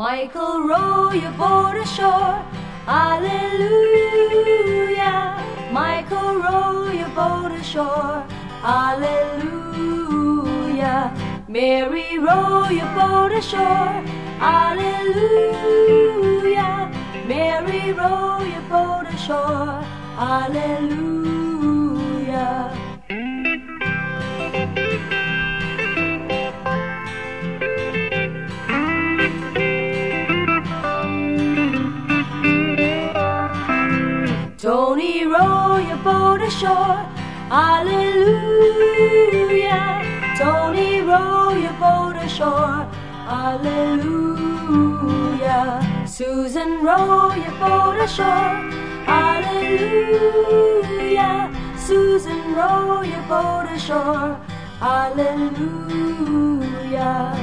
Michael, row your boat ashore. Hallelujah. Michael, row your boat ashore. Hallelujah. Mary, row your boat ashore. Hallelujah. Mary, row your boat ashore. Hallelujah. Tony, row your boat ashore. Hallelujah. Tony, row your boat ashore. Hallelujah. Susan, row your boat ashore. Hallelujah. Susan, row your boat ashore. Hallelujah.